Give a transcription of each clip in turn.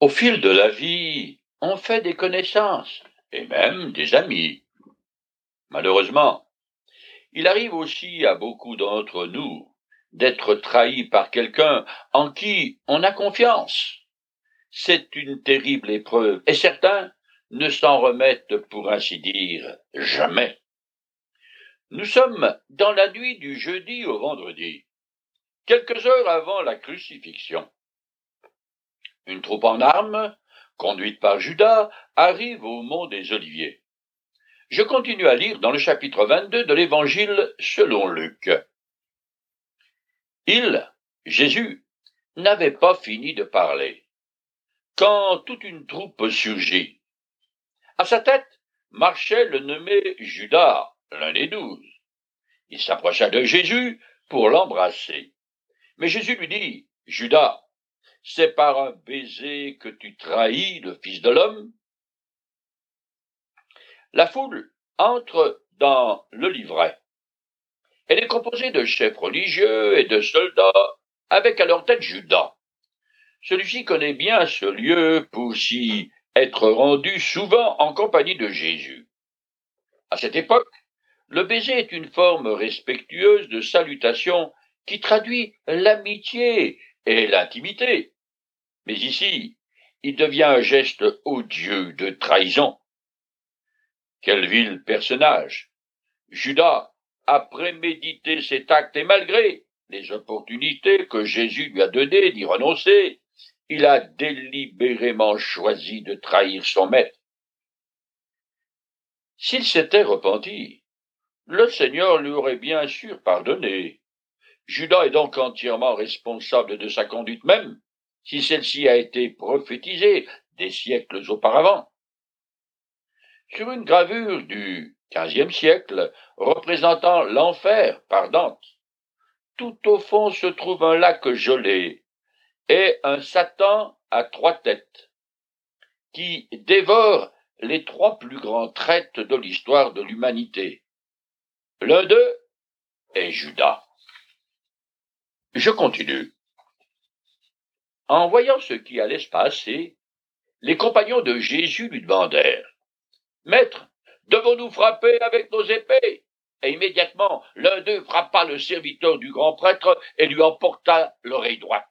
Au fil de la vie, on fait des connaissances et même des amis. Malheureusement, il arrive aussi à beaucoup d'entre nous d'être trahis par quelqu'un en qui on a confiance. C'est une terrible épreuve et certains ne s'en remettent pour ainsi dire jamais. Nous sommes dans la nuit du jeudi au vendredi, quelques heures avant la crucifixion. Une troupe en armes, conduite par Judas, arrive au mont des Oliviers. Je continue à lire dans le chapitre 22 de l'Évangile selon Luc. Jésus, n'avait pas fini de parler, quand toute une troupe surgit. À sa tête marchait le nommé Judas, l'un des 12. Il s'approcha de Jésus pour l'embrasser. Mais Jésus lui dit, « Judas, c'est par un baiser que tu trahis le Fils de l'homme ?» La foule entre dans le livret. Elle est composée de chefs religieux et de soldats, avec à leur tête Judas. Celui-ci connaît bien ce lieu pour s'y être rendu souvent en compagnie de Jésus. À cette époque, le baiser est une forme respectueuse de salutation qui traduit l'amitié et l'intimité. Mais ici, il devient un geste odieux de trahison. Quel vil personnage! Judas a prémédité cet acte et malgré les opportunités que Jésus lui a données d'y renoncer, il a délibérément choisi de trahir son maître. S'il s'était repenti, le Seigneur lui aurait bien sûr pardonné. Judas est donc entièrement responsable de sa conduite même, si celle-ci a été prophétisée des siècles auparavant. Sur une gravure du XVe siècle, représentant l'enfer par Dante, tout au fond se trouve un lac gelé et un Satan à 3 têtes, qui dévore les 3 plus grands traîtres de l'histoire de l'humanité. L'un d'eux est Judas. Je continue. En voyant ce qui allait se passer, les compagnons de Jésus lui demandèrent, « Maître, devons-nous frapper avec nos épées ?» Et immédiatement, l'un d'eux frappa le serviteur du grand prêtre et lui emporta l'oreille droite.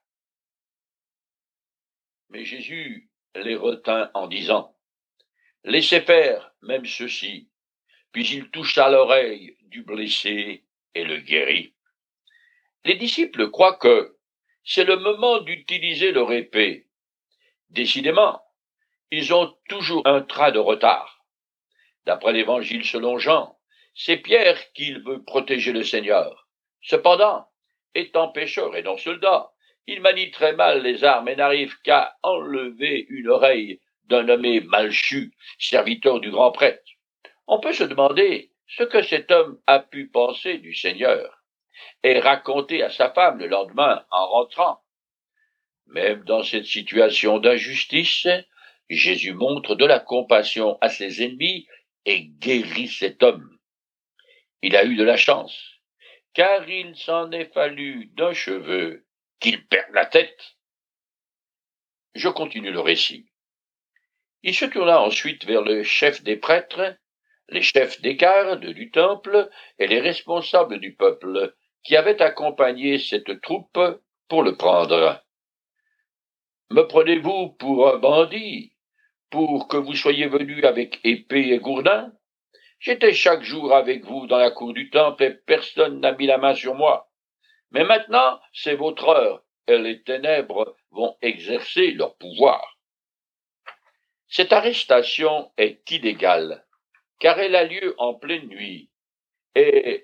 Mais Jésus les retint en disant, « Laissez faire même ceci. » Puis il toucha l'oreille du blessé et le guérit. Les disciples croient que c'est le moment d'utiliser leur épée. Décidément, ils ont toujours un train de retard. D'après l'Évangile selon Jean, c'est Pierre qui veut protéger le Seigneur. Cependant, étant pécheur et non soldat, il manie très mal les armes et n'arrive qu'à enlever une oreille d'un nommé Malchu, serviteur du grand prêtre. On peut se demander ce que cet homme a pu penser du Seigneur et raconter à sa femme le lendemain en rentrant. Même dans cette situation d'injustice, Jésus montre de la compassion à ses ennemis et guérit cet homme. Il a eu de la chance, car il s'en est fallu d'un cheveu qu'il perde la tête. Je continue le récit. Il se tourna ensuite vers le chef des prêtres, les chefs des gardes du temple et les responsables du peuple qui avaient accompagné cette troupe pour le prendre. « Me prenez-vous pour un bandit, pour que vous soyez venus avec épée et gourdin? J'étais chaque jour avec vous dans la cour du temple et personne n'a mis la main sur moi. Mais maintenant, c'est votre heure et les ténèbres vont exercer leur pouvoir. » Cette arrestation est illégale, car elle a lieu en pleine nuit et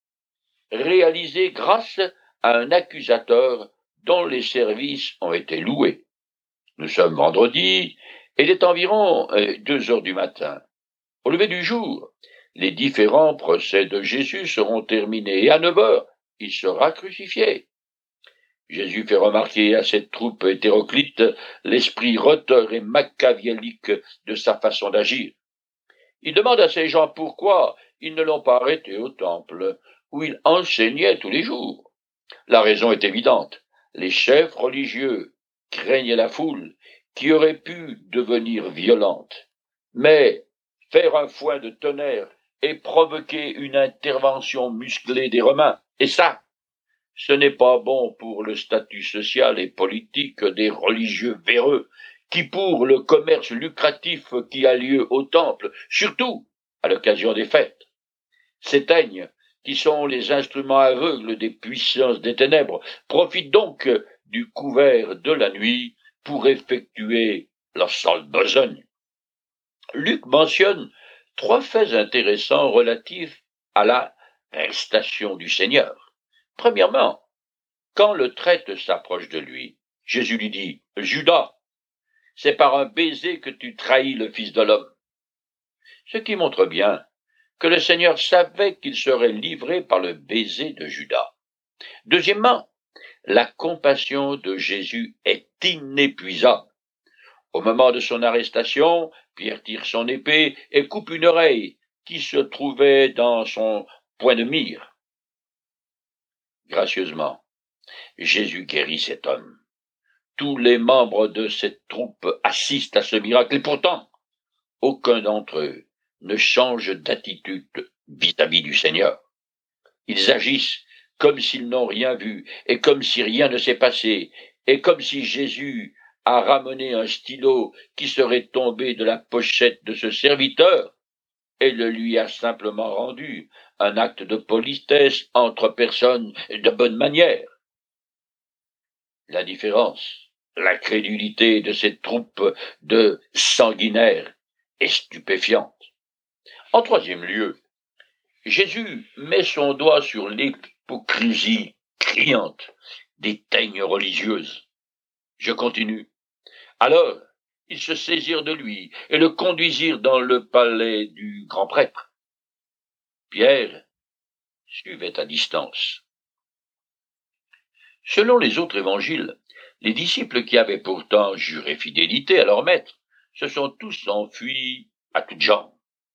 réalisée grâce à un accusateur dont les services ont été loués. Nous sommes vendredi, et il est environ 2 heures du matin. Au lever du jour, les différents procès de Jésus seront terminés, et à 9 heures, il sera crucifié. Jésus fait remarquer à cette troupe hétéroclite l'esprit retors et machiavélique de sa façon d'agir. Il demande à ces gens pourquoi ils ne l'ont pas arrêté au temple, où il enseignait tous les jours. La raison est évidente. Les chefs religieux craignaient la foule, qui aurait pu devenir violente, mais faire un foin de tonnerre et provoquer une intervention musclée des Romains, et ça, ce n'est pas bon pour le statut social et politique des religieux véreux, qui pour le commerce lucratif qui a lieu au temple, surtout à l'occasion des fêtes, s'éteignent, qui sont les instruments aveugles des puissances des ténèbres, profitent donc du couvert de la nuit pour effectuer leur sale besogne. Luc mentionne 3 faits intéressants relatifs à la arrestation du Seigneur. Premièrement, quand le traître s'approche de lui, Jésus lui dit « Judas, c'est par un baiser que tu trahis le Fils de l'homme ». Ce qui montre bien que le Seigneur savait qu'il serait livré par le baiser de Judas. Deuxièmement, la compassion de Jésus est inépuisable. Au moment de son arrestation, Pierre tire son épée et coupe une oreille qui se trouvait dans son point de mire. Gracieusement, Jésus guérit cet homme. Tous les membres de cette troupe assistent à ce miracle et pourtant, aucun d'entre eux ne change d'attitude vis-à-vis du Seigneur. Ils agissent comme s'ils n'ont rien vu et comme si rien ne s'est passé et comme si Jésus a ramené un stylo qui serait tombé de la pochette de ce serviteur et le lui a simplement rendu, un acte de politesse entre personnes de bonne manière. La différence, la crédulité de cette troupe de sanguinaires est stupéfiante. En troisième lieu, Jésus met son doigt sur l'hypocrisie criante des teignes religieuses. Je continue. Alors, ils se saisirent de lui et le conduisirent dans le palais du grand prêtre. Pierre suivait à distance. Selon les autres évangiles, les disciples qui avaient pourtant juré fidélité à leur maître se sont tous enfuis à toutes jambes.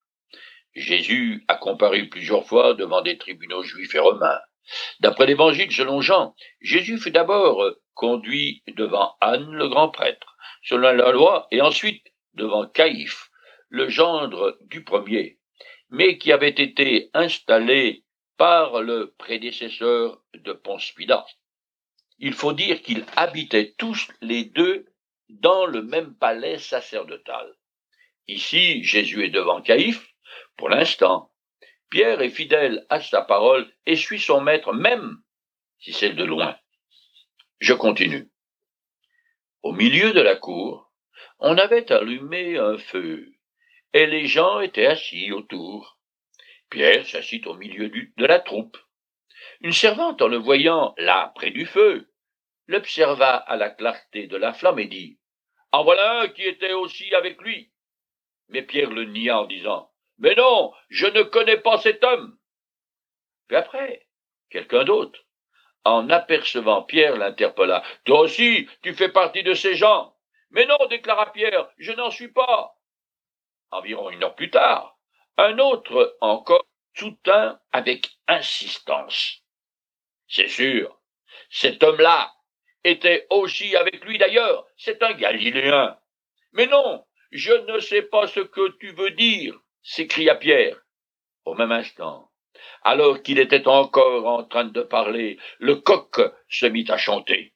Jésus a comparu plusieurs fois devant des tribunaux juifs et romains. D'après l'évangile selon Jean, Jésus fut d'abord conduit devant Anne le grand prêtre, selon la loi, et ensuite devant Caïphe, le gendre du premier, mais qui avait été installé par le prédécesseur de Ponce Pilate. Il faut dire qu'ils habitaient tous les deux dans le même palais sacerdotal. Ici, Jésus est devant Caïphe, pour l'instant. Pierre est fidèle à sa parole et suit son maître, même si c'est de loin. Je continue. Au milieu de la cour, on avait allumé un feu, et les gens étaient assis autour. Pierre s'assit au milieu de la troupe. Une servante, en le voyant là, près du feu, l'observa à la clarté de la flamme et dit « En voilà un qui était aussi avec lui. » Mais Pierre le nia en disant « Mais non, je ne connais pas cet homme. » Puis après, quelqu'un d'autre, en apercevant Pierre, l'interpella. « Toi aussi, tu fais partie de ces gens. » »« Mais non, déclara Pierre, je n'en suis pas. » Environ 1 heure plus tard, un autre encore soutint avec insistance. « C'est sûr, cet homme-là était aussi avec lui d'ailleurs, c'est un Galiléen. »« Mais non, je ne sais pas ce que tu veux dire, » s'écria Pierre. Au même instant, alors qu'il était encore en train de parler, le coq se mit à chanter.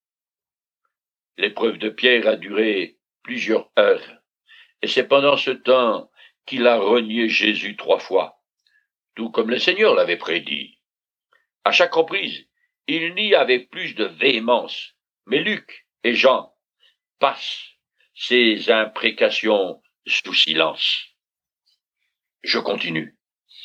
L'épreuve de Pierre a duré plusieurs heures, et c'est pendant ce temps qu'il a renié Jésus 3 fois, tout comme le Seigneur l'avait prédit. À chaque reprise, il nie avec plus de véhémence, mais Luc et Jean passent ces imprécations sous silence. Je continue.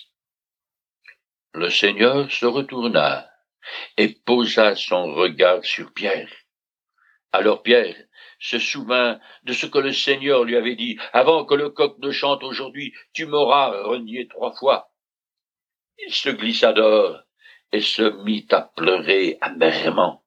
Le Seigneur se retourna et posa son regard sur Pierre. Alors Pierre se souvint de ce que le Seigneur lui avait dit « Avant que le coq ne chante aujourd'hui, tu m'auras renié 3 fois. » Il se glissa dehors et se mit à pleurer amèrement.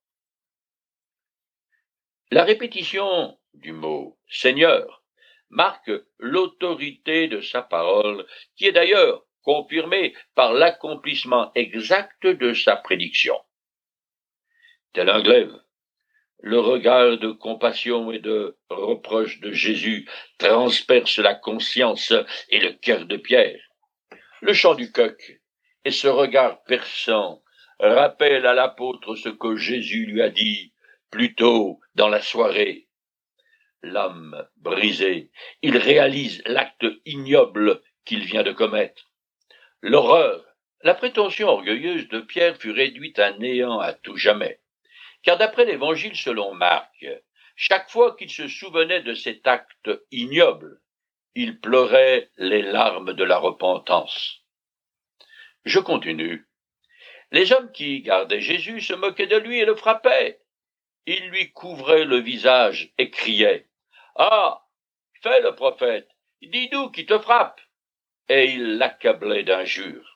La répétition du mot « Seigneur » marque l'autorité de sa parole, qui est d'ailleurs confirmée par l'accomplissement exact de sa prédiction. Tel un glaive, Le regard de compassion et de reproche de Jésus transperce la conscience et le cœur de Pierre. Le chant du coq et ce regard perçant rappellent à l'apôtre ce que Jésus lui a dit plus tôt dans la soirée. L'âme brisée, il réalise l'acte ignoble qu'il vient de commettre. L'horreur, la prétention orgueilleuse de Pierre fut réduite à néant à tout jamais. Car d'après l'Évangile selon Marc, chaque fois qu'il se souvenait de cet acte ignoble, il pleurait les larmes de la repentance. Je continue. Les hommes qui gardaient Jésus se moquaient de lui et le frappaient. Ils lui couvraient le visage et criaient « Ah, fais le prophète, dis-nous qui te frappe !» Et ils l'accablaient d'injures.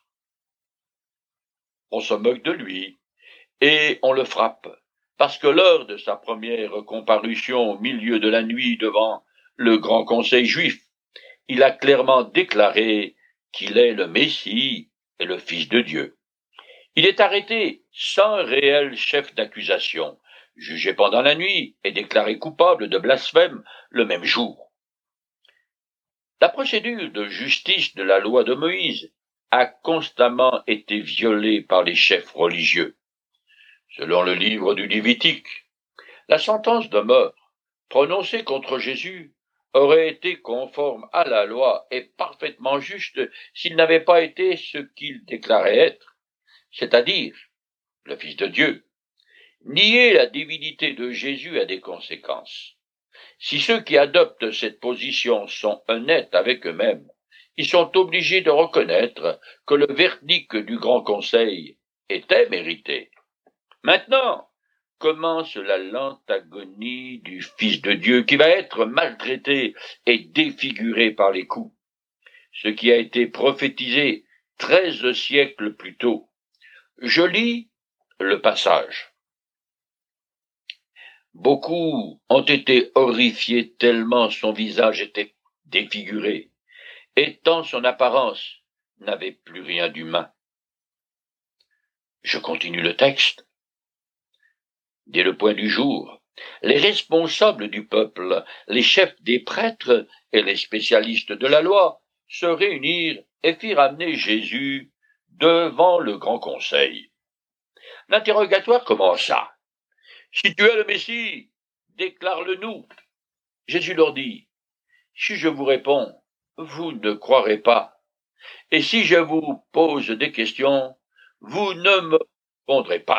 On se moque de lui et on le frappe, parce que lors de sa première comparution au milieu de la nuit devant le grand conseil juif, il a clairement déclaré qu'il est le Messie et le Fils de Dieu. Il est arrêté sans réel chef d'accusation, jugé pendant la nuit et déclaré coupable de blasphème le même jour. La procédure de justice de la loi de Moïse a constamment été violée par les chefs religieux. Selon le livre du Lévitique, la sentence de mort prononcée contre Jésus aurait été conforme à la loi et parfaitement juste s'il n'avait pas été ce qu'il déclarait être, c'est-à-dire le Fils de Dieu. Nier la divinité de Jésus a des conséquences. Si ceux qui adoptent cette position sont honnêtes avec eux-mêmes, ils sont obligés de reconnaître que le verdict du Grand Conseil était mérité. Maintenant, commence la lente agonie du Fils de Dieu qui va être maltraité et défiguré par les coups. Ce qui a été prophétisé 13 siècles plus tôt. Je lis le passage. Beaucoup ont été horrifiés tellement son visage était défiguré, et tant son apparence n'avait plus rien d'humain. Je continue le texte. Dès le point du jour, les responsables du peuple, les chefs des prêtres et les spécialistes de la loi se réunirent et firent amener Jésus devant le grand conseil. L'interrogatoire commença. « Si tu es le Messie, déclare-le-nous. » Jésus leur dit, « Si je vous réponds, vous ne croirez pas. Et si je vous pose des questions, vous ne me répondrez pas. »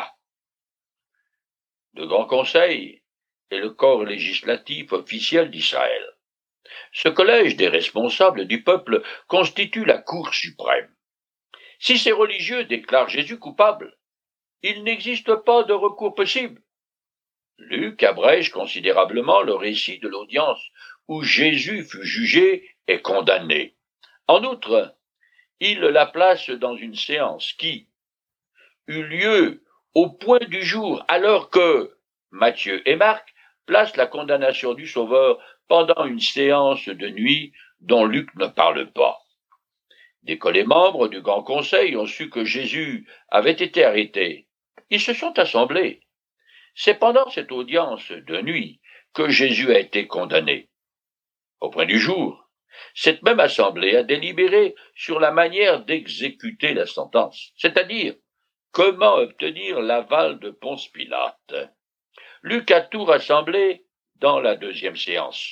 Le Grand Conseil est le corps législatif officiel d'Israël. Ce collège des responsables du peuple constitue la Cour suprême. Si ces religieux déclarent Jésus coupable, il n'existe pas de recours possible. Luc abrège considérablement le récit de l'audience où Jésus fut jugé et condamné. En outre, il la place dans une séance qui eut lieu au point du jour, alors que Matthieu et Marc placent la condamnation du Sauveur pendant une séance de nuit dont Luc ne parle pas. Dès que les membres du Grand Conseil ont su que Jésus avait été arrêté, ils se sont assemblés. C'est pendant cette audience de nuit que Jésus a été condamné. Au point du jour, cette même assemblée a délibéré sur la manière d'exécuter la sentence, c'est-à-dire comment obtenir l'aval de Ponce Pilate. Luc a tout rassemblé dans la deuxième séance.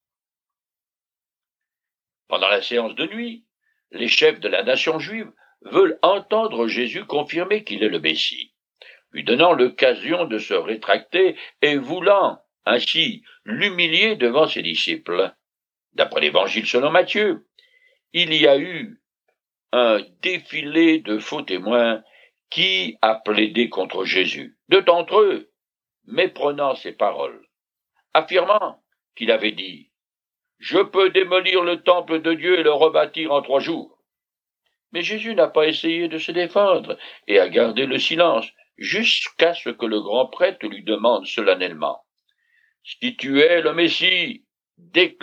Pendant la séance de nuit, les chefs de la nation juive veulent entendre Jésus confirmer qu'il est le Messie, lui donnant l'occasion de se rétracter et voulant ainsi l'humilier devant ses disciples. D'après l'Évangile selon Matthieu, il y a eu un défilé de faux témoins qui a plaidé contre Jésus. Deux d'entre eux, méprenant ses paroles, affirmant qu'il avait dit « Je peux démolir le temple de Dieu et le rebâtir en 3 jours. » Mais Jésus n'a pas essayé de se défendre et a gardé le silence jusqu'à ce que le grand prêtre lui demande solennellement « Si tu es le Messie, déclare-le-nous. »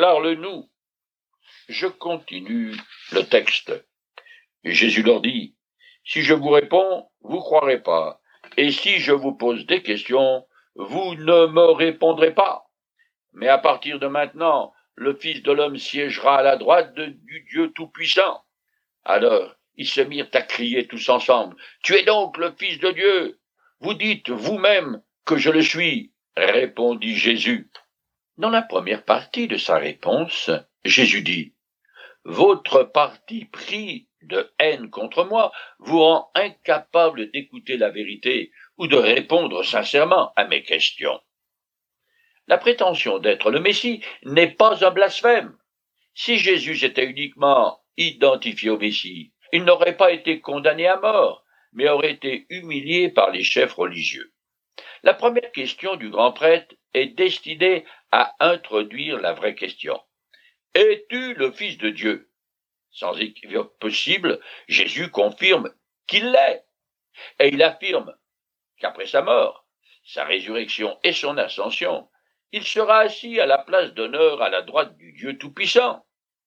Je continue le texte. Et Jésus leur dit « Si je vous réponds, vous croirez pas, et si je vous pose des questions, vous ne me répondrez pas. Mais à partir de maintenant, le Fils de l'homme siégera à la droite du Dieu Tout-Puissant. Alors, ils se mirent à crier tous ensemble, « Tu es donc le Fils de Dieu ! Vous dites vous-même que je le suis, » répondit Jésus. Dans la première partie de sa réponse, Jésus dit, « Votre parti pris de haine contre moi vous rend incapable d'écouter la vérité ou de répondre sincèrement à mes questions. » La prétention d'être le Messie n'est pas un blasphème. Si Jésus s'était uniquement identifié au Messie, il n'aurait pas été condamné à mort, mais aurait été humilié par les chefs religieux. La première question du grand prêtre est destinée à introduire la vraie question. Es-tu le Fils de Dieu? Sans équivoque possible, Jésus confirme qu'il l'est, et il affirme qu'après sa mort, sa résurrection et son ascension, il sera assis à la place d'honneur à la droite du Dieu Tout-Puissant.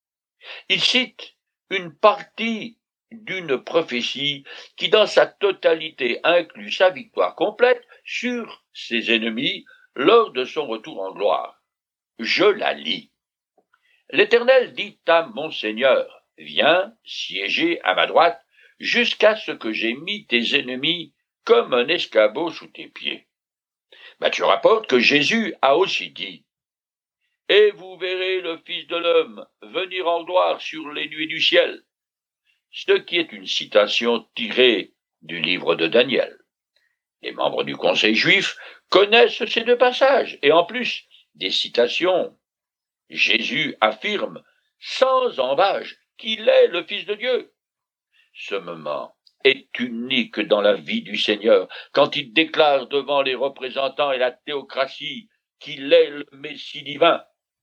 Il cite une partie d'une prophétie qui, dans sa totalité, inclut sa victoire complète sur ses ennemis lors de son retour en gloire. Je la lis. L'Éternel dit à mon Seigneur, viens siéger à ma droite jusqu'à ce que j'aie mis tes ennemis comme un escabeau sous tes pieds. Matthieu rapporte que Jésus a aussi dit, et vous verrez le Fils de l'homme venir en gloire sur les nuées du ciel, ce qui est une citation tirée du livre de Daniel. Les membres du Conseil juif connaissent ces deux passages, et en plus des citations, Jésus affirme sans embâche qu'il est le Fils de Dieu. Ce moment est unique dans la vie du Seigneur, quand il déclare devant les représentants et la théocratie qu'il est le Messie divin.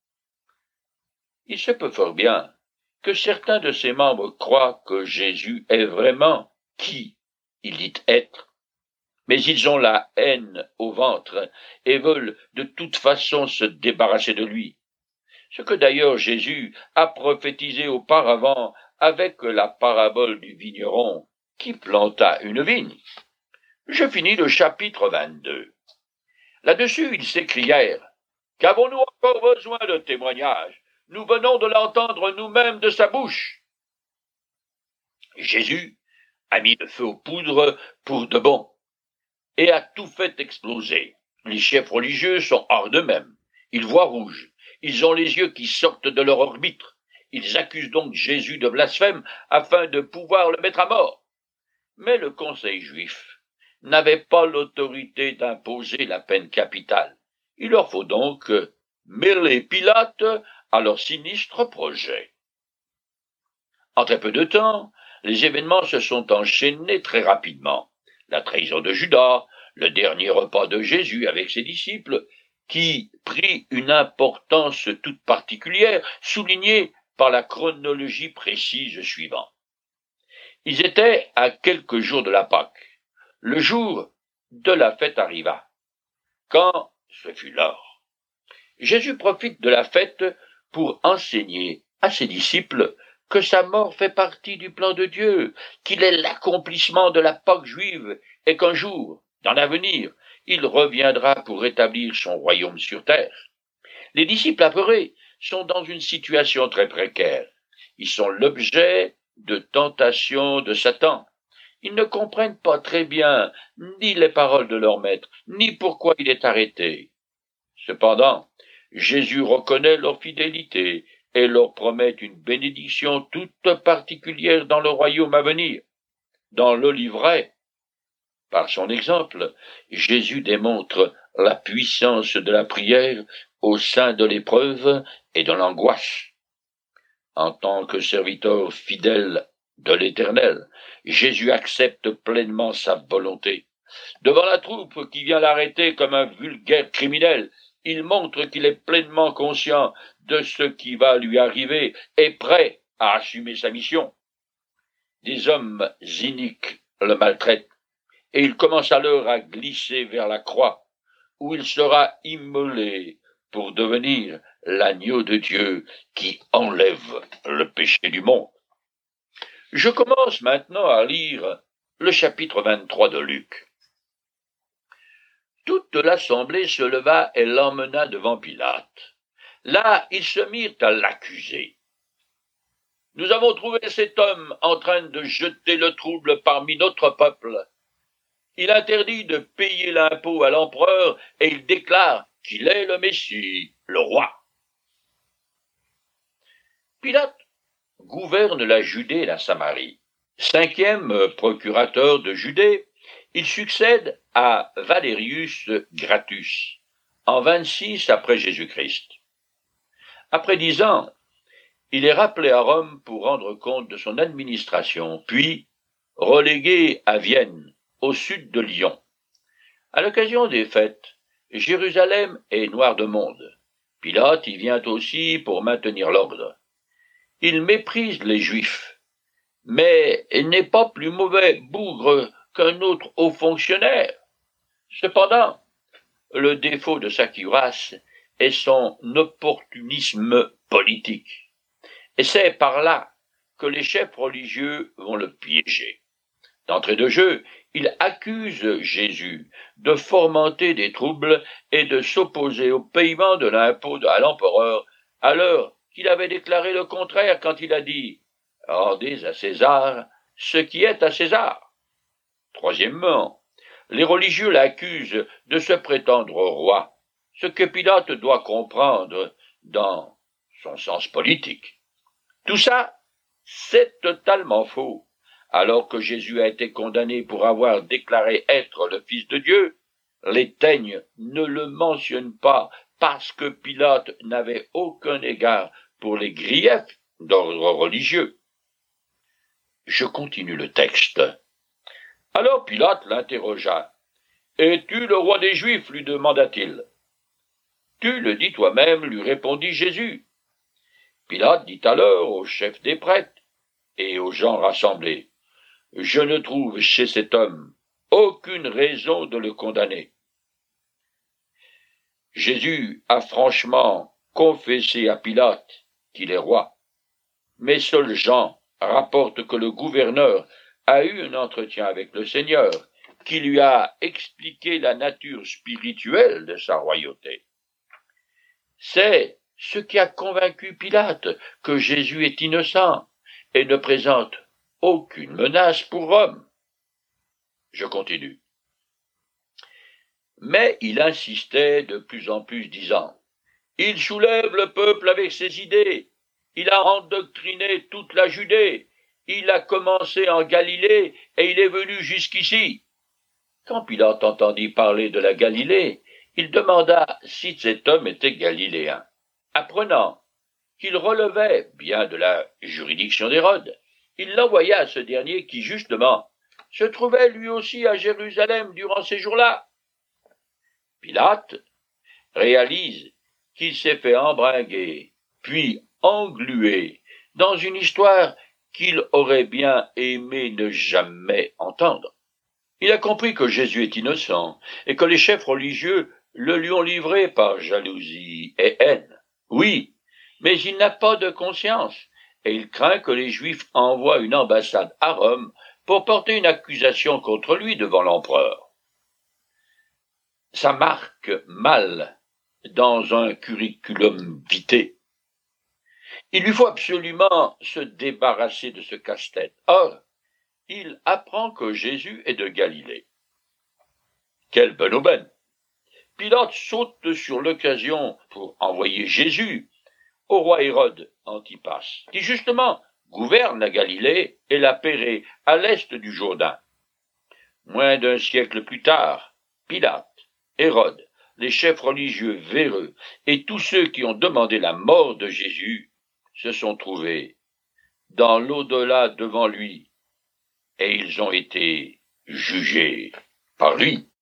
Il se peut fort bien que certains de ses membres croient que Jésus est vraiment qui il dit être, mais ils ont la haine au ventre et veulent de toute façon se débarrasser de lui. Ce que d'ailleurs Jésus a prophétisé auparavant avec la parabole du vigneron qui planta une vigne. Je finis le chapitre 22. Là-dessus, ils s'écrièrent, « Qu'avons-nous encore besoin de témoignages? Nous venons de l'entendre nous-mêmes de sa bouche. » Jésus a mis le feu aux poudres pour de bon et a tout fait exploser. Les chefs religieux sont hors d'eux-mêmes. Ils voient rouge. Ils ont les yeux qui sortent de leur orbite. Ils accusent donc Jésus de blasphème afin de pouvoir le mettre à mort. Mais le Conseil juif n'avait pas l'autorité d'imposer la peine capitale. Il leur faut donc mêler Pilate à leur sinistre projet. En très peu de temps, les événements se sont enchaînés très rapidement. La trahison de Judas, le dernier repas de Jésus avec ses disciples, qui prit une importance toute particulière, soulignée par la chronologie précise suivante. Ils étaient à quelques jours de la Pâque. Le jour de la fête arriva. Quand ce fut l'heure, Jésus profite de la fête pour enseigner à ses disciples que sa mort fait partie du plan de Dieu, qu'il est l'accomplissement de la Pâque juive et qu'un jour, dans l'avenir, il reviendra pour rétablir son royaume sur terre. Les disciples apeurés sont dans une situation très précaire. Ils sont l'objet de tentations de Satan. Ils ne comprennent pas très bien ni les paroles de leur maître, ni pourquoi il est arrêté. Cependant, Jésus reconnaît leur fidélité et leur promet une bénédiction toute particulière dans le royaume à venir. Dans le livret, par son exemple, Jésus démontre la puissance de la prière au sein de l'épreuve et de l'angoisse. En tant que serviteur fidèle de l'Éternel, Jésus accepte pleinement sa volonté. Devant la troupe qui vient l'arrêter comme un vulgaire criminel, il montre qu'il est pleinement conscient de ce qui va lui arriver et prêt à assumer sa mission. Des hommes iniques le maltraitent et il commence alors à glisser vers la croix, où il sera immolé pour devenir l'agneau de Dieu qui enlève le péché du monde. Je commence maintenant à lire le chapitre 23 de Luc. Toute l'assemblée se leva et l'emmena devant Pilate. Là, ils se mirent à l'accuser. « Nous avons trouvé cet homme en train de jeter le trouble parmi notre peuple. Il interdit de payer l'impôt à l'empereur et il déclare qu'il est le Messie, le roi. » Pilate gouverne la Judée et la Samarie. 5e procurateur de Judée, il succède à Valerius Gratus en 26 après Jésus-Christ. Après 10 ans, il est rappelé à Rome pour rendre compte de son administration, puis relégué à Vienne, au sud de Lyon. À l'occasion des fêtes, Jérusalem est noire de monde. Pilate y vient aussi pour maintenir l'ordre. Il méprise les Juifs, mais n'est pas plus mauvais bougre qu'un autre haut fonctionnaire. Cependant, le défaut de sa cuirasse est son opportunisme politique. Et c'est par là que les chefs religieux vont le piéger. D'entrée de jeu, il accuse Jésus de fomenter des troubles et de s'opposer au paiement de l'impôt à l'empereur, alors qu'il avait déclaré le contraire quand il a dit « Rendez à César ce qui est à César ». Troisièmement, les religieux l'accusent de se prétendre roi, ce que Pilate doit comprendre dans son sens politique. Tout ça, c'est totalement faux. Alors que Jésus a été condamné pour avoir déclaré être le Fils de Dieu, les teignes ne le mentionnent pas parce que Pilate n'avait aucun égard pour les griefs d'ordre religieux. Je continue le texte. Alors Pilate l'interrogea. « Es-tu le roi des Juifs » lui demanda-t-il. « Tu le dis toi-même » lui répondit Jésus. Pilate dit alors au chef des prêtres et aux gens rassemblés. « Je ne trouve chez cet homme aucune raison de le condamner. » Jésus a franchement confessé à Pilate qu'il est roi, mais seul Jean rapporte que le gouverneur a eu un entretien avec le Seigneur, qui lui a expliqué la nature spirituelle de sa royauté. C'est ce qui a convaincu Pilate que Jésus est innocent et ne présente aucune menace pour Rome. Je continue. Mais il insistait de plus en plus, disant « Il soulève le peuple avec ses idées, il a endoctriné toute la Judée, il a commencé en Galilée et il est venu jusqu'ici. » Quand Pilate entendit parler de la Galilée, il demanda si cet homme était galiléen. Apprenant qu'il relevait bien de la juridiction d'Hérode, il l'envoya à ce dernier qui, justement, se trouvait lui aussi à Jérusalem durant ces jours-là. Pilate réalise qu'il s'est fait embringuer, puis engluer dans une histoire qu'il aurait bien aimé ne jamais entendre. Il a compris que Jésus est innocent et que les chefs religieux le lui ont livré par jalousie et haine. Oui, mais il n'a pas de conscience et il craint que les Juifs envoient une ambassade à Rome pour porter une accusation contre lui devant l'empereur. Ça marque mal dans un curriculum vitae. Il lui faut absolument se débarrasser de ce casse-tête. Or, il apprend que Jésus est de Galilée. Quelle bonne aubaine! Pilate saute sur l'occasion pour envoyer Jésus au roi Hérode Antipas, qui justement gouverne la Galilée et la Pérée à l'est du Jourdain. Moins d'un siècle plus tard, Pilate, Hérode, les chefs religieux véreux et tous ceux qui ont demandé la mort de Jésus se sont trouvés dans l'au-delà devant lui, et ils ont été jugés par lui.